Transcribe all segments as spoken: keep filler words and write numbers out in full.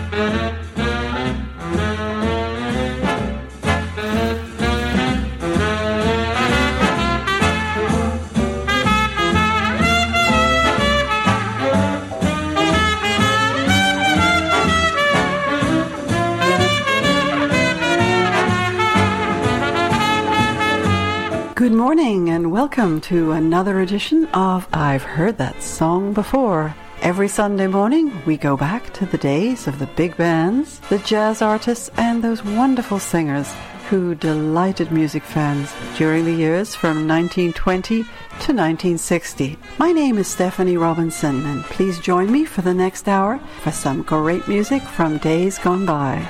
Good morning and welcome to another edition of I've Heard That Song Before. Every Sunday morning we go back to the days of the big bands, the jazz artists and those wonderful singers who delighted music fans during the years from nineteen twenty to nineteen sixty. My name is Stephanie Robinson and please join me for the next hour for some great music from days gone by.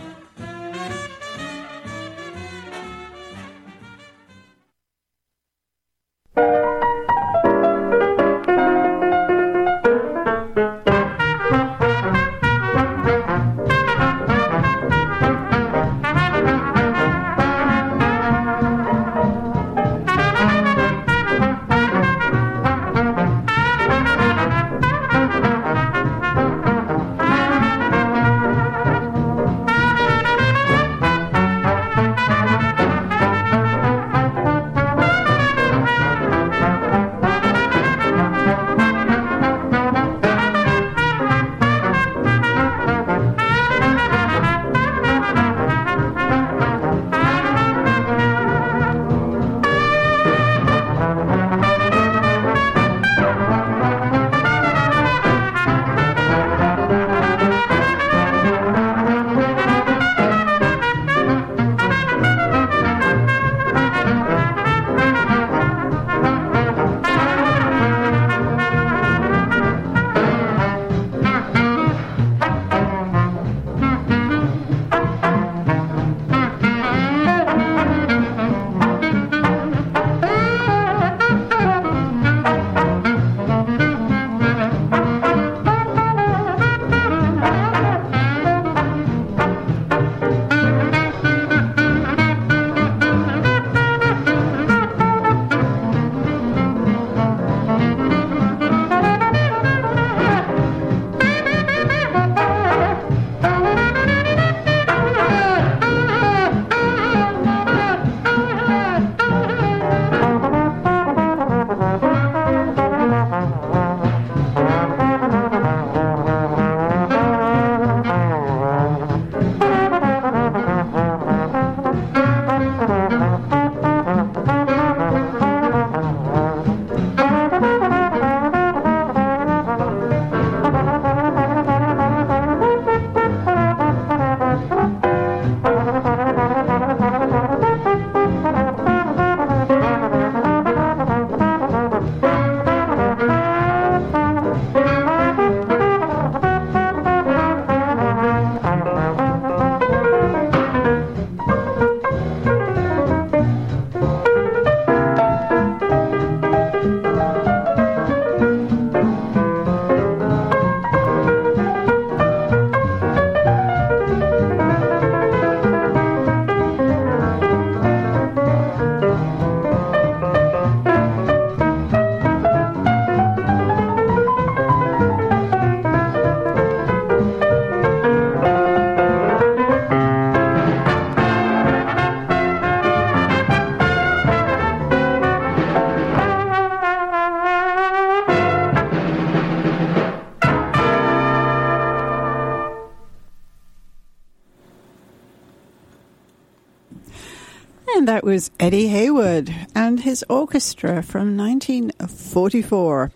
And that was Eddie Haywood and his orchestra from nineteen forty-four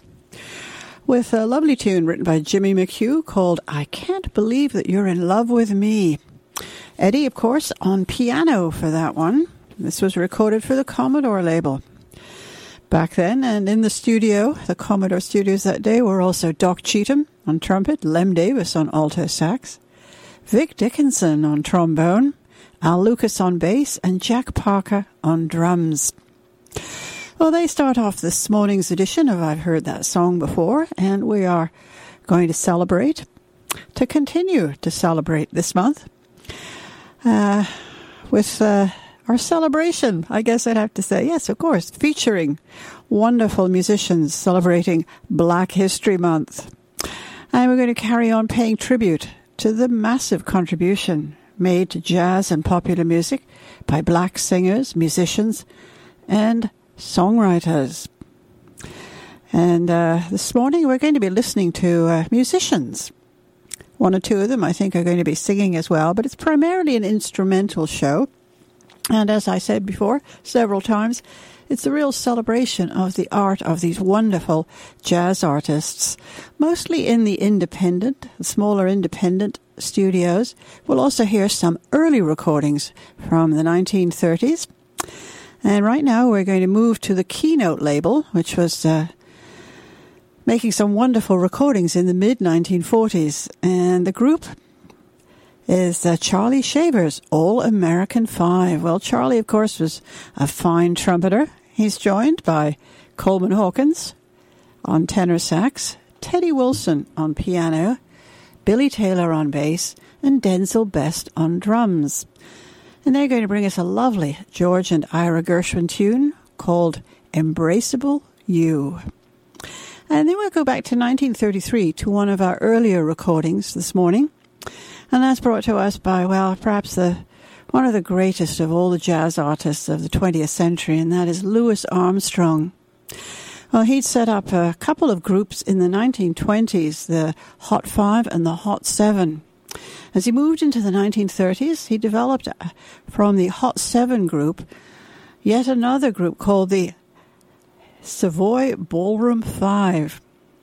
with a lovely tune written by Jimmy McHugh called I Can't Believe That You're in Love With Me. Eddie, of course, on piano for that one. This was recorded for the Commodore label. Back then, and in the studio, the Commodore studios that day, were also Doc Cheatham on trumpet, Lem Davis on alto sax, Vic Dickinson on trombone, Al Lucas on bass, and Jack Parker on drums. Well, they start off this morning's edition of I've Heard That Song Before, and we are going to celebrate, to continue to celebrate this month, uh, with uh, our celebration, I guess I'd have to say. Yes, of course, featuring wonderful musicians celebrating Black History Month. And we're going to carry on paying tribute to the massive contribution made to jazz and popular music by black singers, musicians, and songwriters. And uh, this morning we're going to be listening to uh, musicians. One or two of them, I think, are going to be singing as well, but it's primarily an instrumental show. And as I said before, several times, it's a real celebration of the art of these wonderful jazz artists, mostly in the independent, smaller independent studios. We'll also hear some early recordings from the nineteen thirties. And right now we're going to move to the Keynote label, which was uh, making some wonderful recordings in the mid nineteen forties. And the group is uh, Charlie Shaver's All-American Five. Well, Charlie, of course, was a fine trumpeter. He's joined by Coleman Hawkins on tenor sax, Teddy Wilson on piano, Billy Taylor on bass, and Denzel Best on drums. And they're going to bring us a lovely George and Ira Gershwin tune called Embraceable You. And then we'll go back to nineteen thirty-three to one of our earlier recordings this morning. And that's brought to us by, well, perhaps the one of the greatest of all the jazz artists of the twentieth century, and that is Louis Armstrong. Well, he'd set up a couple of groups in the nineteen twenties, the Hot Five and the Hot Seven. As he moved into the nineteen thirties, he developed from the Hot Seven group yet another group called the Savoy Ballroom Five.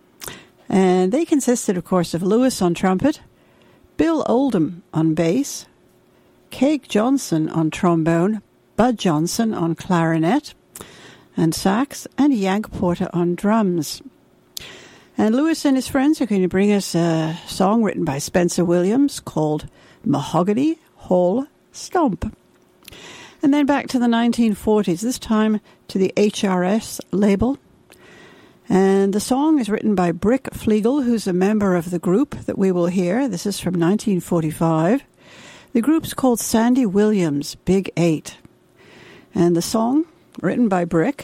And they consisted, of course, of Louis on trumpet, Bill Oldham on bass, Craig Johnson on trombone, Bud Johnson on clarinet and sax, and Yank Porter on drums. And Louis and his friends are going to bring us a song written by Spencer Williams called Mahogany Hall Stomp. And then back to the nineteen forties, this time to the H R S label. And the song is written by Brick Flegel, who's a member of the group that we will hear. This is from nineteen forty-five. The group's called Sandy Williams Big Eight. And the song, written by Brick,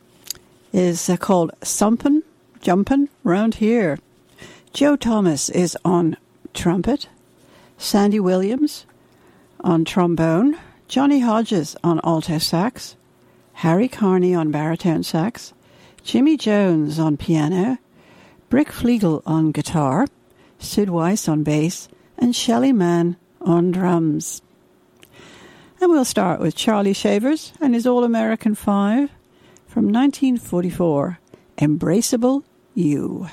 is uh, called Sumpin' Jumpin' Round Here. Joe Thomas is on trumpet, Sandy Williams on trombone, Johnny Hodges on alto sax, Harry Carney on baritone sax, Jimmy Jones on piano, Brick Flegel on guitar, Sid Weiss on bass, and Shelley Mann on drums. And we'll start with Charlie Shavers and his All-American Five from nineteen forty-four, Embraceable You.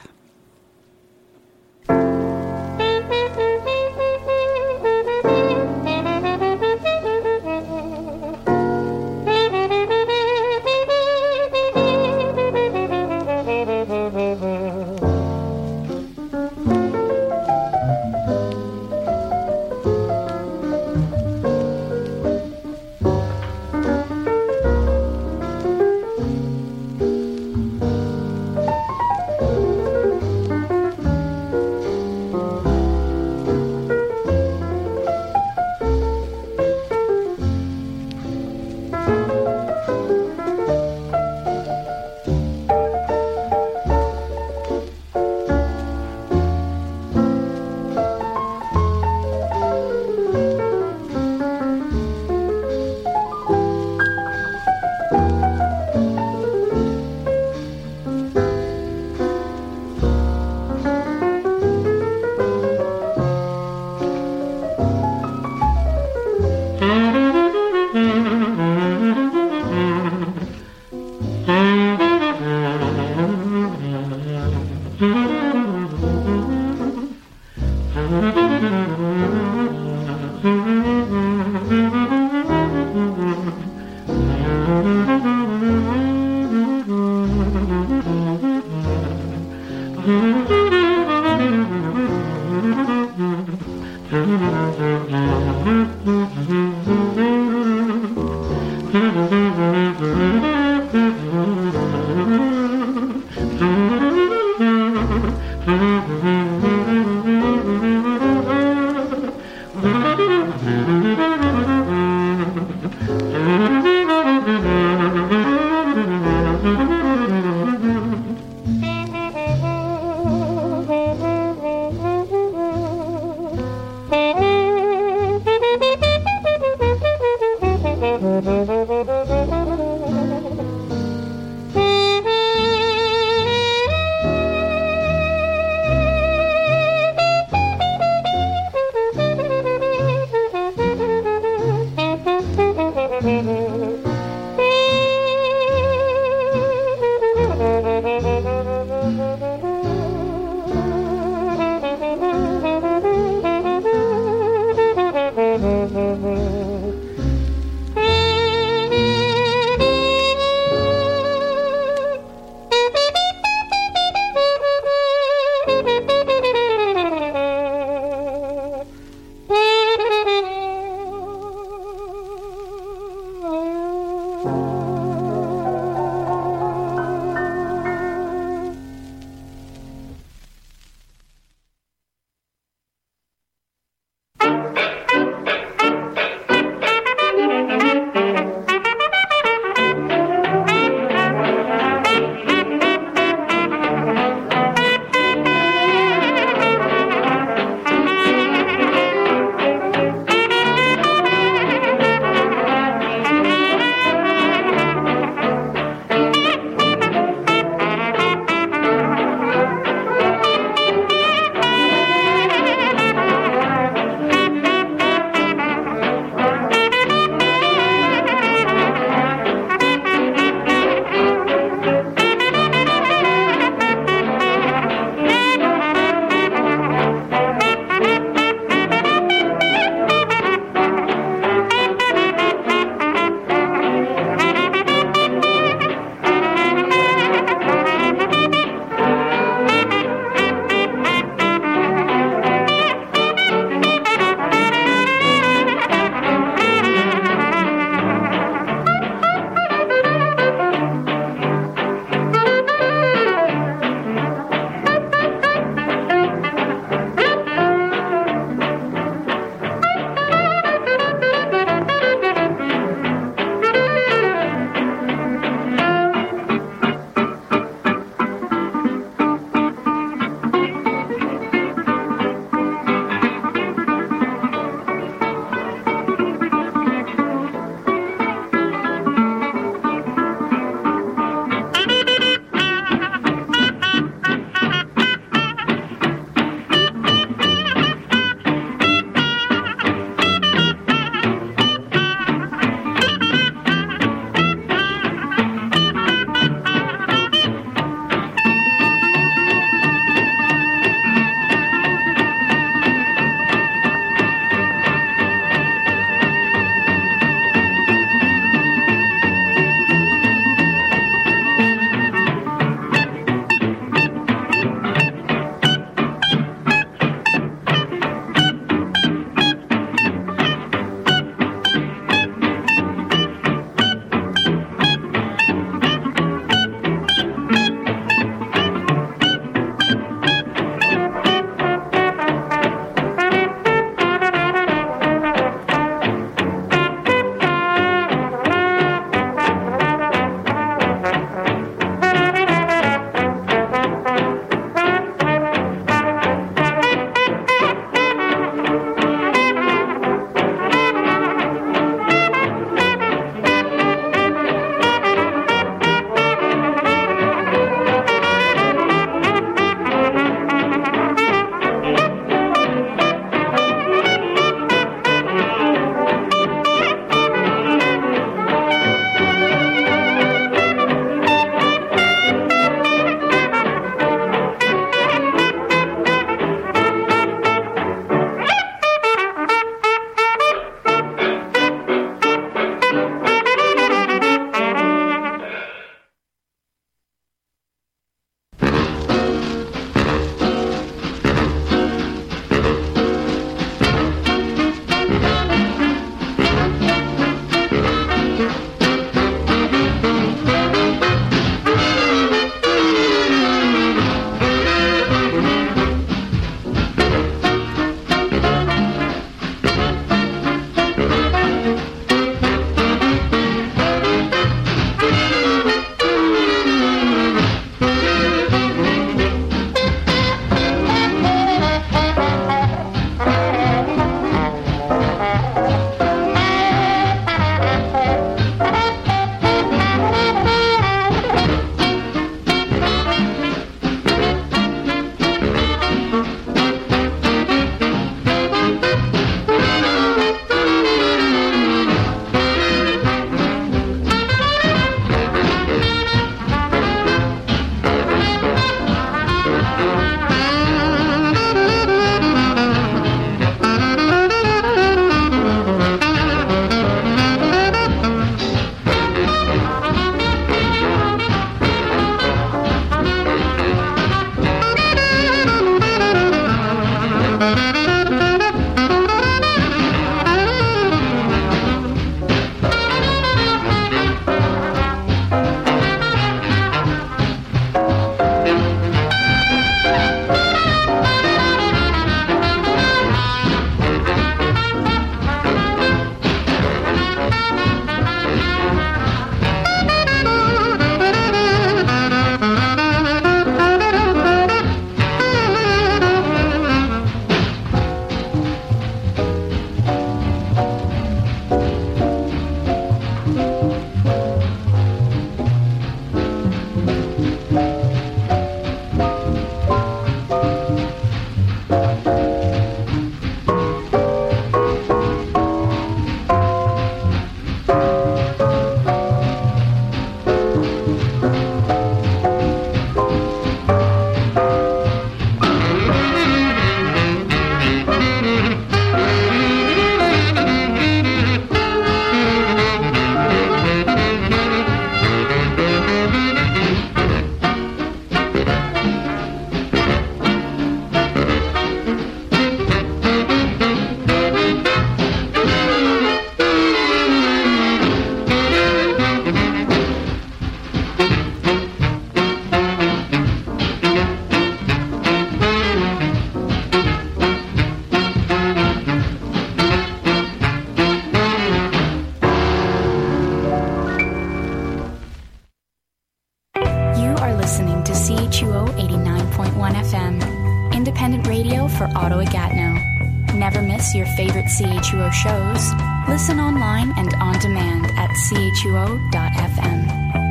never miss your favorite C H U O shows, listen online and on demand at C H U O dot F M.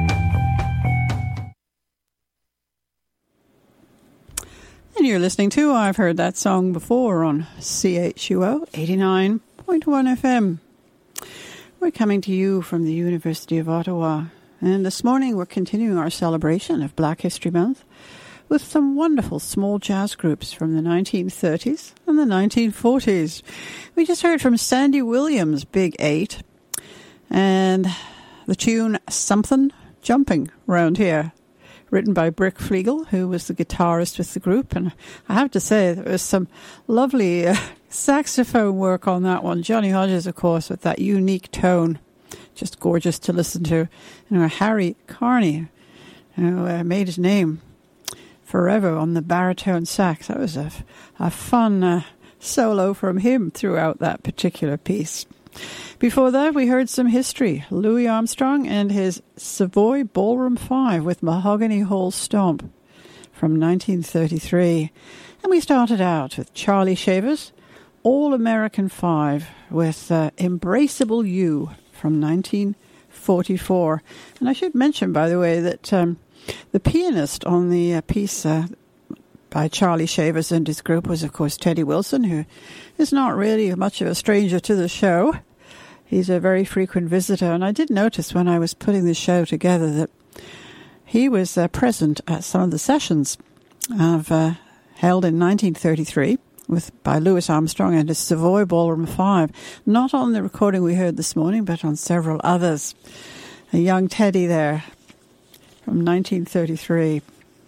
And you're listening to I've Heard That Song Before on C H U O eighty-nine point one F M. We're coming to you from the University of Ottawa. And this morning we're continuing our celebration of Black History Month with some wonderful small jazz groups from the nineteen thirties and the nineteen forties. We just heard from Sandy Williams' Big Eight and the tune Something Jumping Round Here, written by Brick Flegel, who was the guitarist with the group. And I have to say, there was some lovely uh, saxophone work on that one. Johnny Hodges, of course, with that unique tone. Just gorgeous to listen to. You know, Harry Carney, you know, uh, made his name forever on the baritone sax. That was a, a fun uh, solo from him throughout that particular piece. Before that, we heard some history. Louis Armstrong and his Savoy Ballroom Five with Mahogany Hall Stomp from nineteen thirty-three. And we started out with Charlie Shavers' All American Five with uh, Embraceable You from nineteen forty-four. And I should mention, by the way, that um, the pianist on the uh, piece uh, by Charlie Shavers and his group was, of course, Teddy Wilson, who is not really much of a stranger to the show. He's a very frequent visitor, and I did notice when I was putting the show together that he was uh, present at some of the sessions of, uh, held in nineteen thirty-three with by Louis Armstrong and his Savoy Ballroom Five. Not on the recording we heard this morning, but on several others. A young Teddy there from nineteen thirty-three.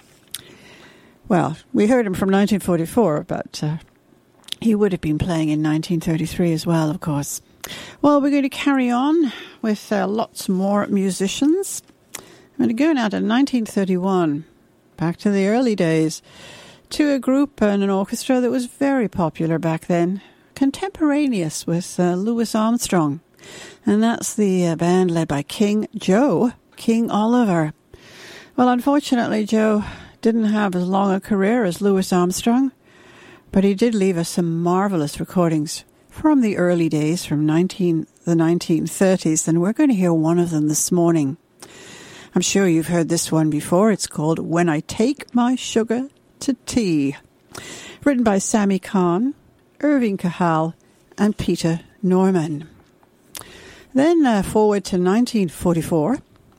Well, we heard him from nineteen forty-four, but uh, he would have been playing in nineteen thirty-three as well, of course. Well, we're going to carry on with uh, lots more musicians. I'm going to go now to nineteen thirty-one, back to the early days, to a group and an orchestra that was very popular back then, contemporaneous with uh, Louis Armstrong. And that's the uh, band led by King Joe, King Oliver. Well, unfortunately, Joe didn't have as long a career as Louis Armstrong, but he did leave us some marvelous recordings from the early days, from nineteen the nineteen thirties, and we're going to hear one of them this morning. I'm sure you've heard this one before. It's called When I Take My Sugar to Tea, written by Sammy Kahn, Irving Kahal, and Peter Norman. Then uh, forward to nineteen forty-four,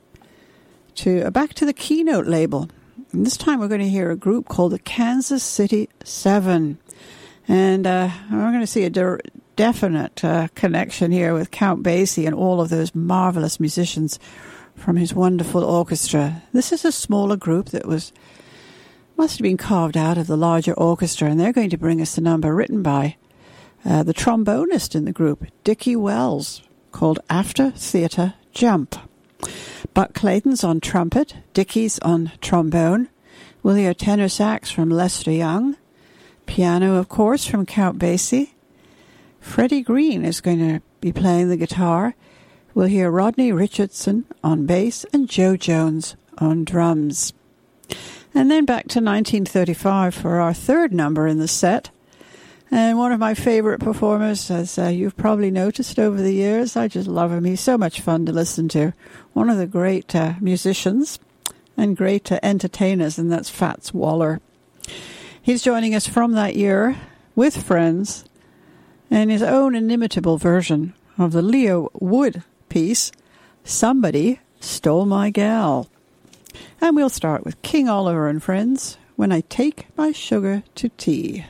to uh, back to the Keynote label. And this time we're going to hear a group called the Kansas City Seven. And uh, we're going to see a de- definite uh, connection here with Count Basie and all of those marvelous musicians from his wonderful orchestra. This is a smaller group that was must have been carved out of the larger orchestra, and they're going to bring us a number written by uh, the trombonist in the group, Dickie Wells, called After Theatre Jump. Buck Clayton's on trumpet, Dickie's on trombone. We'll hear tenor sax from Lester Young. Piano, of course, from Count Basie. Freddie Green is going to be playing the guitar. We'll hear Rodney Richardson on bass and Joe Jones on drums. And then back to nineteen thirty-five for our third number in the set. And one of my favorite performers, as uh, you've probably noticed over the years, I just love him. He's so much fun to listen to. One of the great uh, musicians and great uh, entertainers, and that's Fats Waller. He's joining us from that year with friends and his own inimitable version of the Leo Wood piece, Somebody Stole My Gal. And we'll start with King Oliver and Friends, When I Take My Sugar to Tea.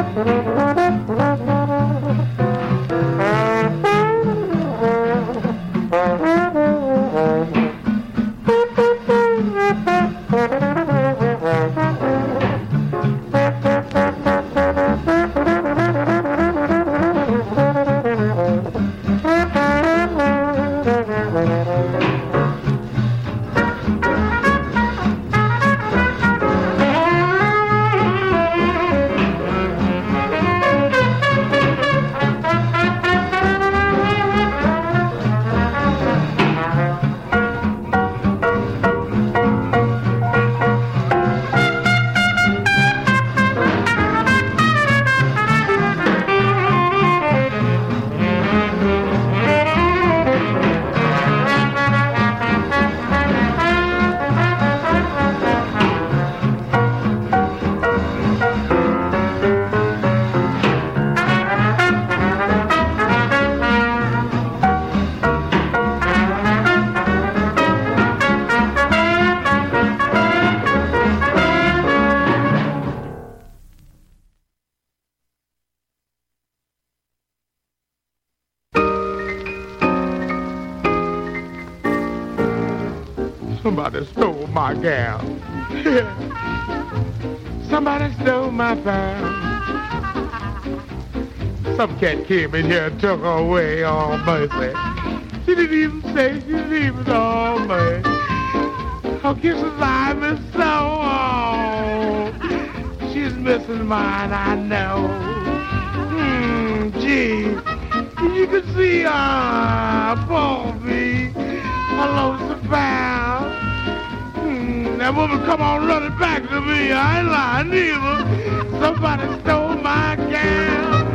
Somebody stole my gal. Somebody stole my pal. Some cat came in here and took her away, oh mercy. She didn't even say she didn't even, oh mercy. Her kisses I miss so, oh. She's missing mine, I know. Hmm, gee. You can see, ah, poor me. I lost a pal. Hmm, that woman come on running back to me. I ain't lying either. Somebody stole my gal.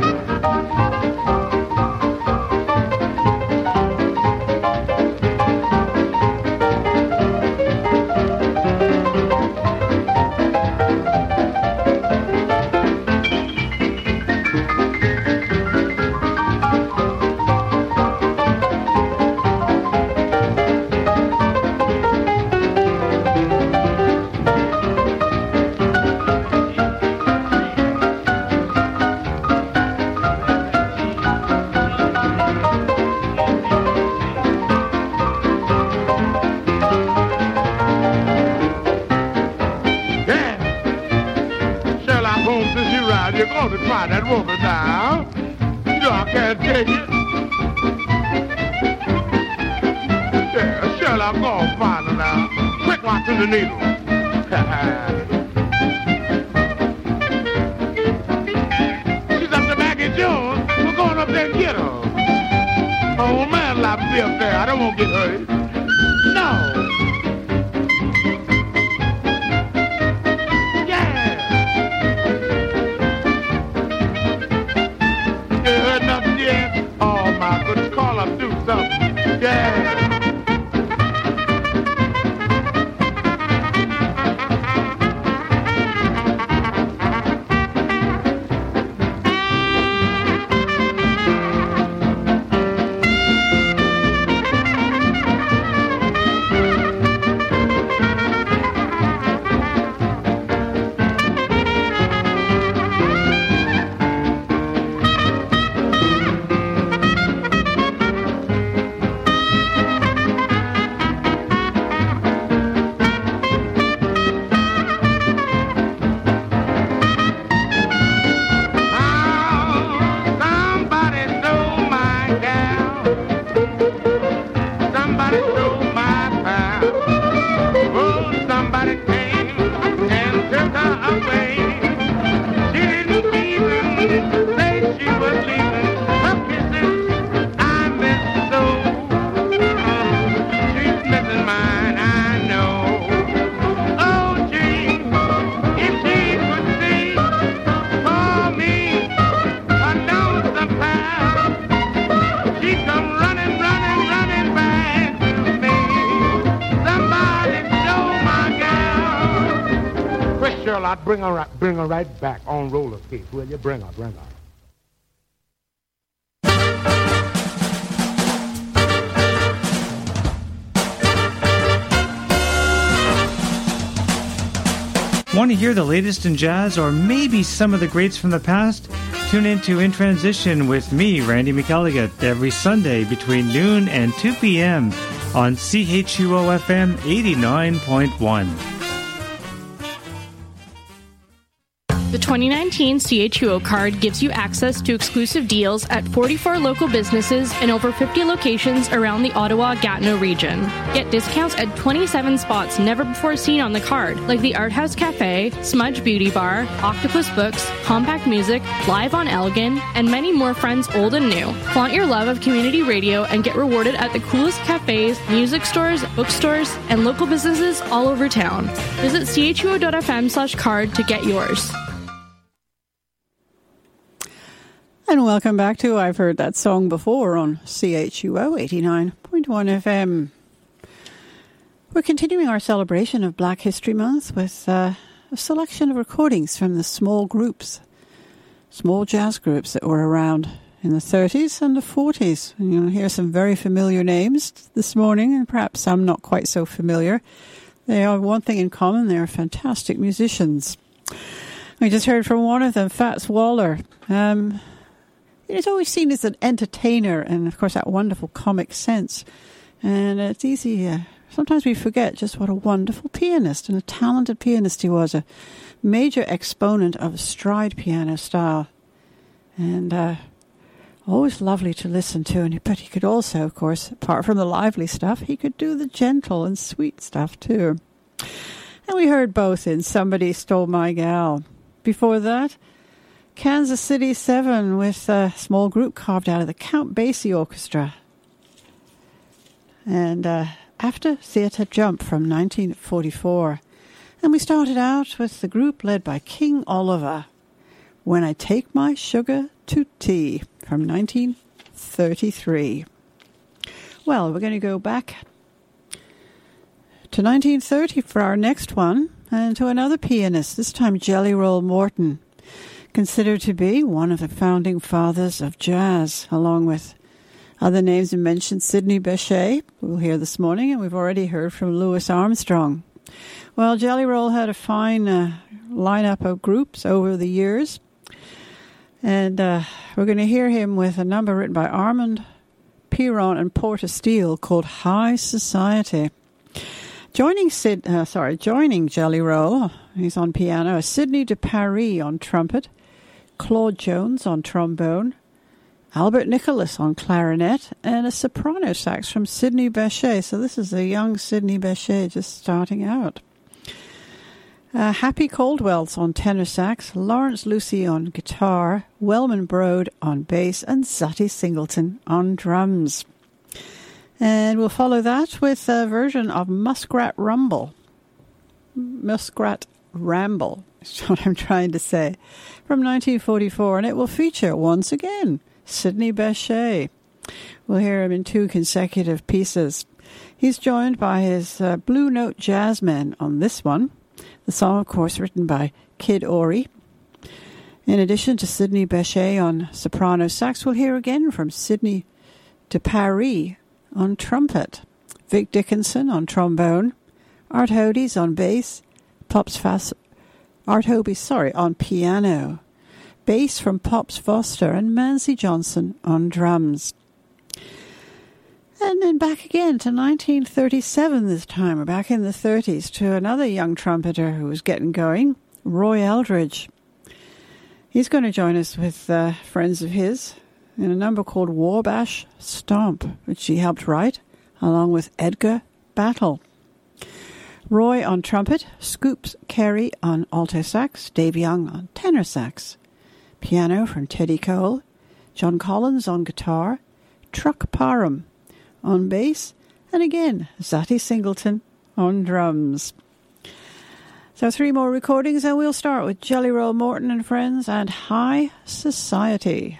You're going to try that woman now. You know I can't take it. Yeah, Sherlock, go on, find her now. Quick, watch to the needle. She's up to Maggie Jones. We're going up there and get her. My old man left me up there. I don't want to get hurt. No. Call up, do something. Yeah. I'd bring her, right, bring her right back on roller skates, will you? Bring her, bring her. Want to hear the latest in jazz or maybe some of the greats from the past? Tune in to In Transition with me, Randy McElligott, every Sunday between noon and two p.m. on C H U O F M eighty-nine point one. The twenty nineteen C H U O card gives you access to exclusive deals at forty-four local businesses and over fifty locations around the Ottawa-Gatineau region. Get discounts at twenty-seven spots never before seen on the card, like the Art House Cafe, Smudge Beauty Bar, Octopus Books, Compact Music, Live on Elgin, and many more friends old and new. Flaunt your love of community radio and get rewarded at the coolest cafes, music stores, bookstores, and local businesses all over town. Visit C H U O dot F M slash card to get yours. And welcome back to I've Heard That Song Before on C H U O eighty-nine point one F M. We're continuing our celebration of Black History Month with uh, a selection of recordings from the small groups, small jazz groups that were around in the thirties and the forties. And you'll hear some very familiar names this morning, and perhaps some not quite so familiar. They have one thing in common: they're fantastic musicians. We just heard from one of them, Fats Waller. Um... He's always seen as an entertainer and, of course, that wonderful comic sense. And it's easy. Uh, sometimes we forget just what a wonderful pianist and a talented pianist he was. A major exponent of stride piano style. And uh, always lovely to listen to. And But he could also, of course, apart from the lively stuff, he could do the gentle and sweet stuff too. And we heard both in Somebody Stole My Gal. Before that, Kansas City Seven with a small group carved out of the Count Basie Orchestra. And uh, After Theatre Jump from nineteen forty-four. And we started out with the group led by King Oliver, When I Take My Sugar to Tea from nineteen thirty-three. Well, we're going to go back to nineteen thirty for our next one, and to another pianist, this time Jelly Roll Morton, considered to be one of the founding fathers of jazz, along with other names and mentioned, Sidney Bechet, we'll hear this morning, and we've already heard from Louis Armstrong. Well, Jelly Roll had a fine uh, lineup of groups over the years, and uh, we're going to hear him with a number written by Armand Piron and Porter Steele called High Society. Joining Sid, uh, sorry, joining Jelly Roll, he's on piano, is Sidney de Paris on trumpet, Claude Jones on trombone, Albert Nicholas on clarinet, and a soprano sax from Sidney Bechet. So this is a young Sidney Bechet just starting out. Uh, Happy Caldwell's on tenor sax, Lawrence Lucy on guitar, Wellman Broad on bass, and Zutty Singleton on drums. And we'll follow that with a version of Muskrat Rumble. Muskrat Ramble is what I'm trying to say. From nineteen forty-four, and it will feature, once again, Sidney Bechet. We'll hear him in two consecutive pieces. He's joined by his uh, Blue Note Jazzmen on this one. The song, of course, written by Kid Ory. In addition to Sidney Bechet on soprano sax, we'll hear again from Sidney de Paris on trumpet, Vic Dickinson on trombone, Art Hodes on bass, Pops Fast, Art Hobie, sorry, on piano, bass from Pops Foster, and Mancy Johnson on drums. And then back again to nineteen thirty-seven this time. We're back in the thirties to another young trumpeter who was getting going, Roy Eldridge. He's going to join us with uh, friends of his in a number called Wabash Stomp, which he helped write, along with Edgar Battle. Roy on trumpet, Scoops Carey on alto sax, Dave Young on tenor sax, piano from Teddy Cole, John Collins on guitar, Truck Parham on bass, and again, Zutty Singleton on drums. So three more recordings, and we'll start with Jelly Roll Morton and Friends and High Society.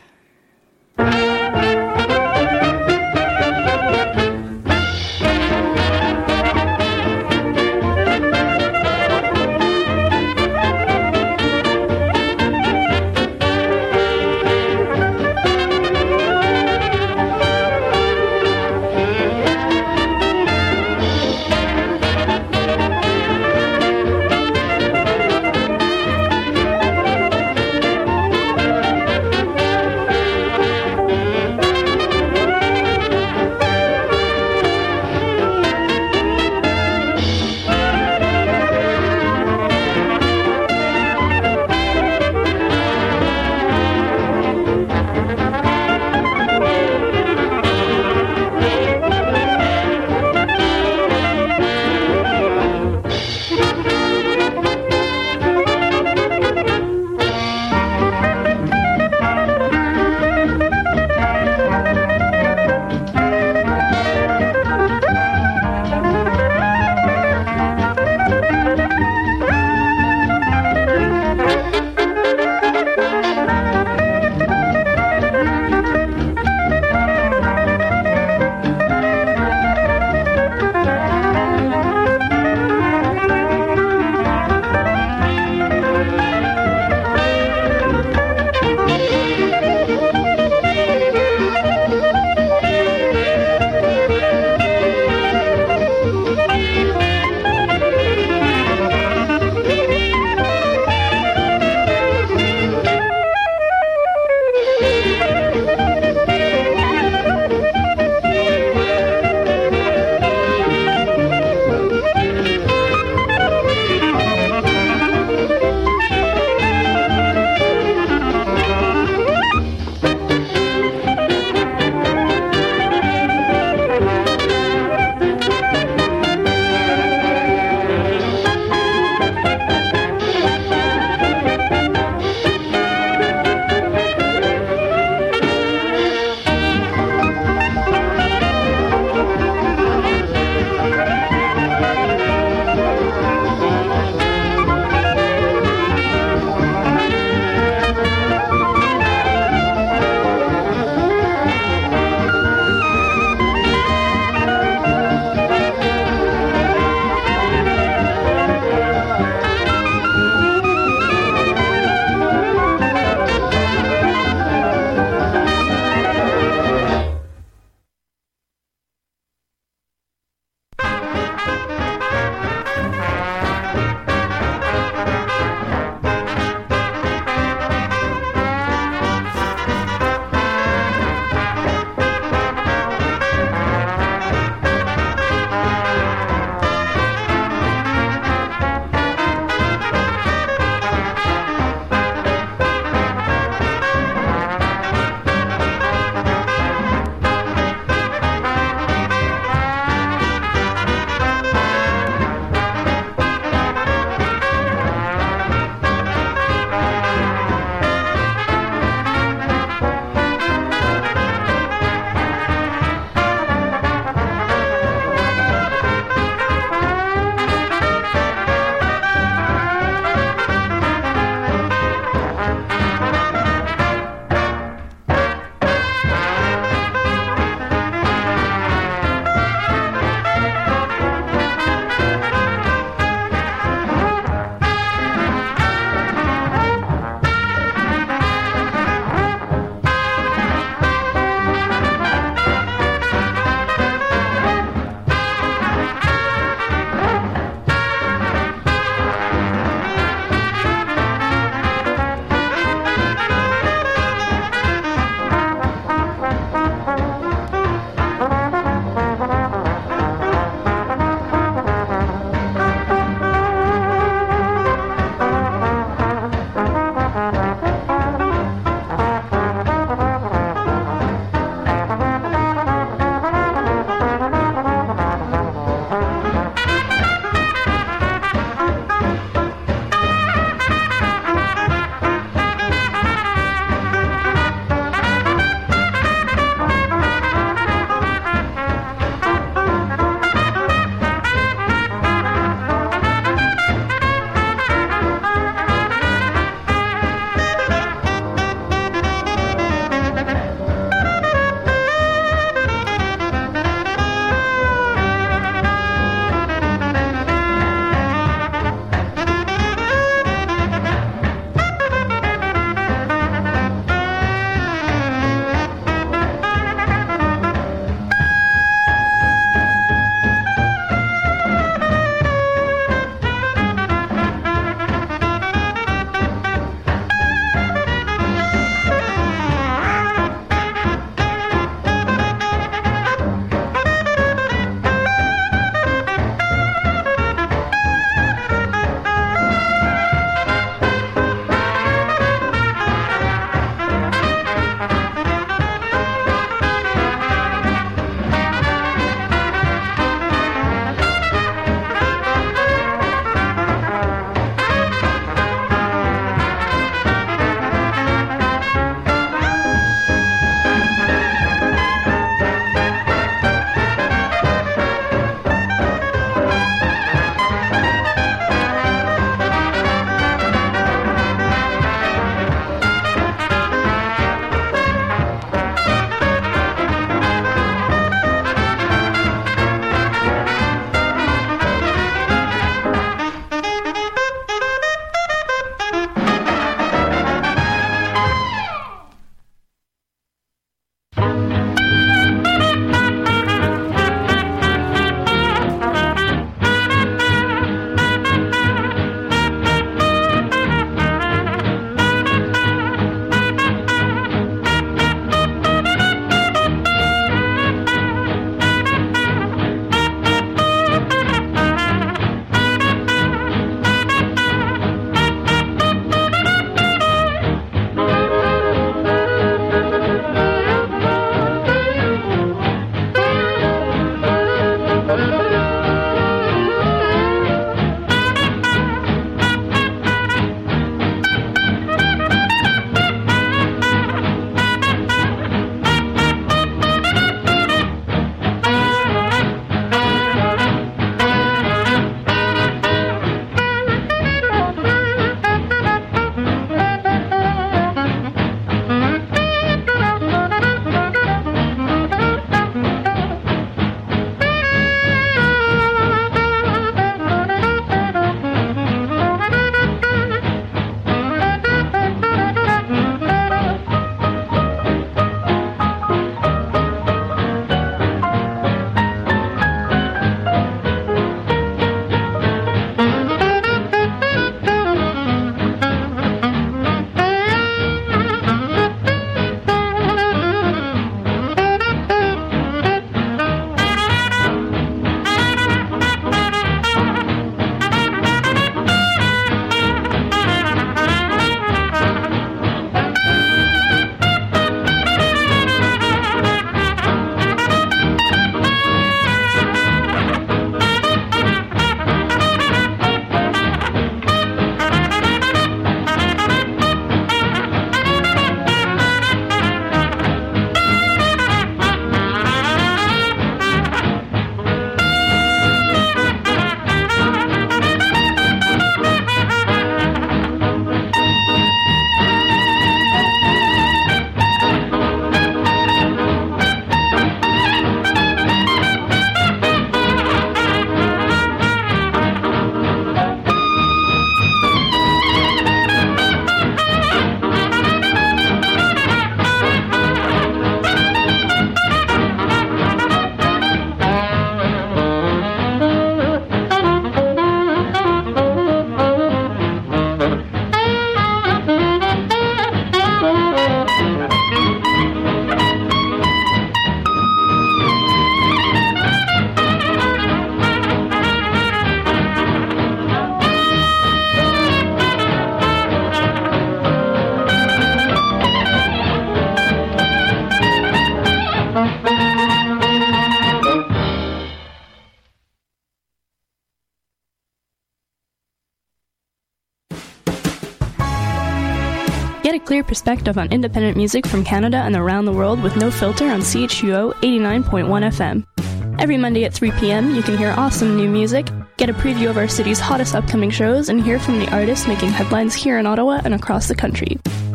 clear perspective on independent music from Canada and around the world with no filter on C H U O eighty-nine point one F M. Every Monday at three p.m. you can hear awesome new music, get a preview of our city's hottest upcoming shows, and hear from the artists making headlines here in Ottawa and across the country.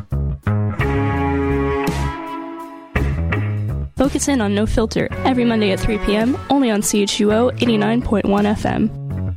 Focus in on No Filter every Monday at three p.m. only on C H U O eighty-nine point one F M.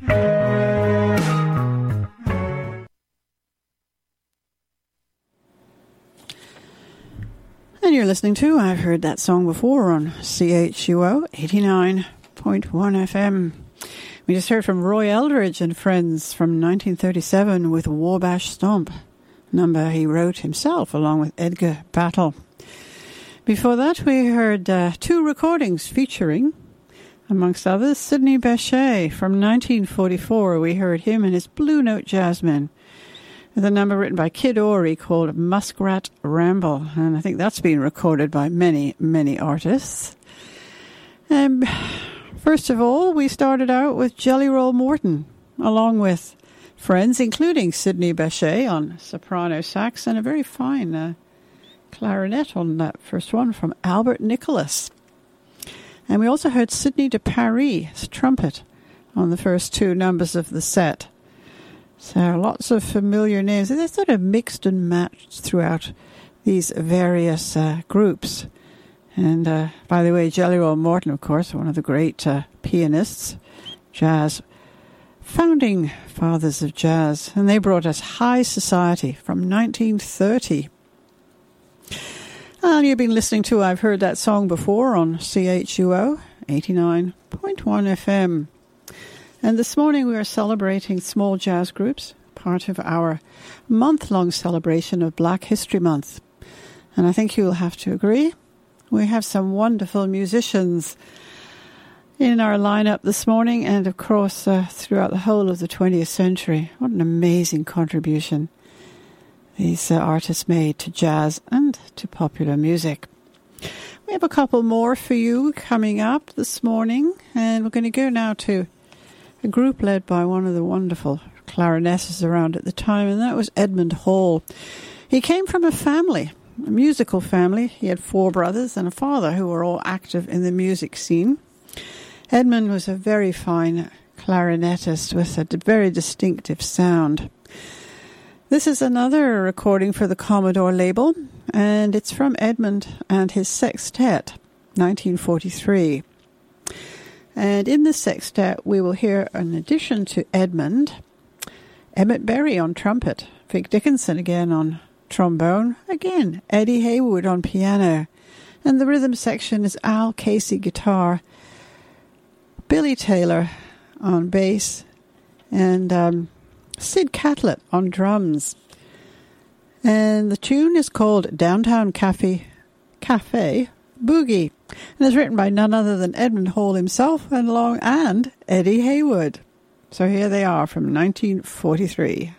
And you're listening to I've Heard That Song Before on C H U O eighty-nine point one F M. We just heard from Roy Eldridge and Friends from nineteen thirty-seven with Wabash Stomp, number he wrote himself along with Edgar Battle. Before that, we heard uh, two recordings featuring, amongst others, Sidney Bechet from nineteen forty-four. We heard him and his Blue Note Jazzmen, with a number written by Kid Ory called Muskrat Ramble, and I think that's been recorded by many, many artists. Um, first of all, we started out with Jelly Roll Morton, along with friends, including Sidney Bechet on soprano sax, and a very fine uh, clarinet on that first one from Albert Nicholas. And we also heard Sidney de Paris' trumpet on the first two numbers of the set. So lots of familiar names. They're sort of mixed and matched throughout these various uh, groups. And uh, by the way, Jelly Roll Morton, of course, one of the great uh, pianists, jazz, founding fathers of jazz. And they brought us High Society from nineteen thirty. And you've been listening to I've Heard That Song Before on C H U O eighty-nine point one F M. And this morning we are celebrating small jazz groups, part of our month-long celebration of Black History Month. And I think you'll have to agree, we have some wonderful musicians in our lineup this morning, and of course uh, throughout the whole of the twentieth century. What an amazing contribution these uh, artists made to jazz and to popular music. We have a couple more for you coming up this morning, and we're going to go now to a group led by one of the wonderful clarinetists around at the time, and that was Edmund Hall. He came from a family, a musical family. He had four brothers and a father who were all active in the music scene. Edmund was a very fine clarinetist with a very distinctive sound. This is another recording for the Commodore label, and it's from Edmund and his Sextet, nineteen forty-three. And in the sextet, we will hear, in addition to Edmund, Emmett Berry on trumpet, Vic Dickinson again on trombone, again Eddie Haywood on piano, and the rhythm section is Al Casey guitar, Billy Taylor on bass, and um, Sid Catlett on drums. And the tune is called Downtown Cafe, Cafe Boogie, and is written by none other than Edmund Hall himself and along and Eddie Haywood. So here they are from nineteen forty-three.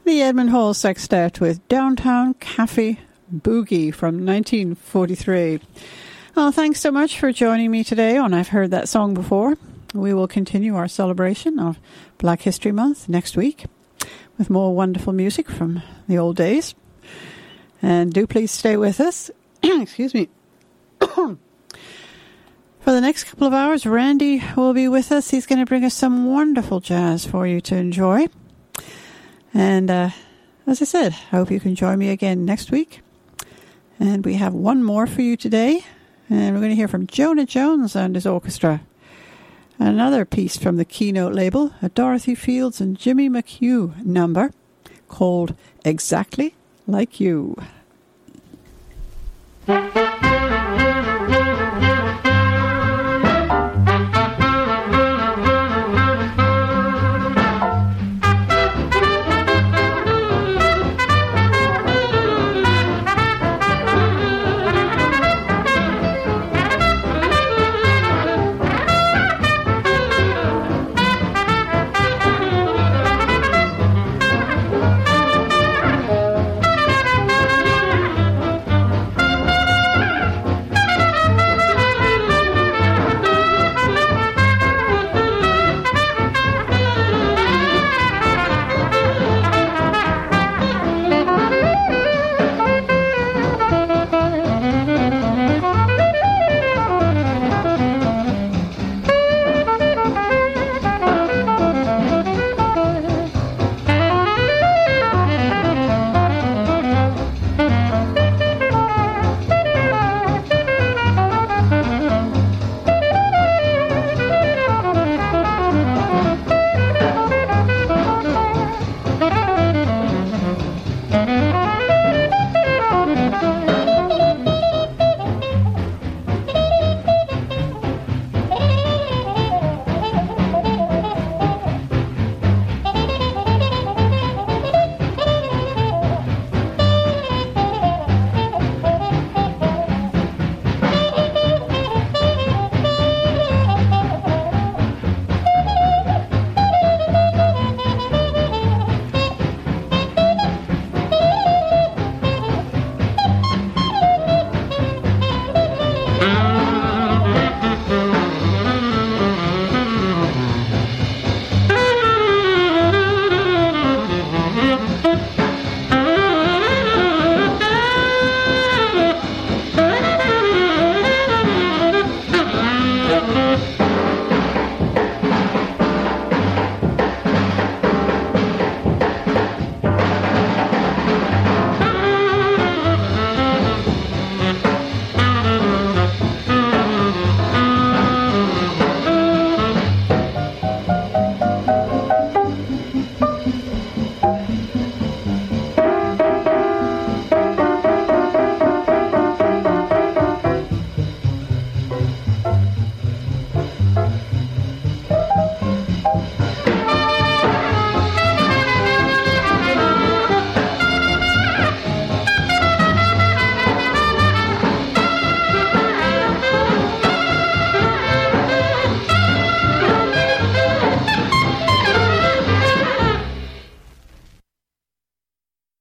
the Edmund Hall Sextet with Downtown Cafe Boogie from nineteen forty-three. Well, thanks so much for joining me today on I've Heard That Song Before. We will continue our celebration of Black History Month next week with more wonderful music from the old days. And do please stay with us. Excuse me. For the next couple of hours, Randy will be with us. He's going to bring us some wonderful jazz for you to enjoy. And uh, as I said, I hope you can join me again next week. And we have one more for you today. And we're going to hear from Jonah Jones and his orchestra. Another piece from the Keynote label, a Dorothy Fields and Jimmy McHugh number called Exactly Like You. Thank you.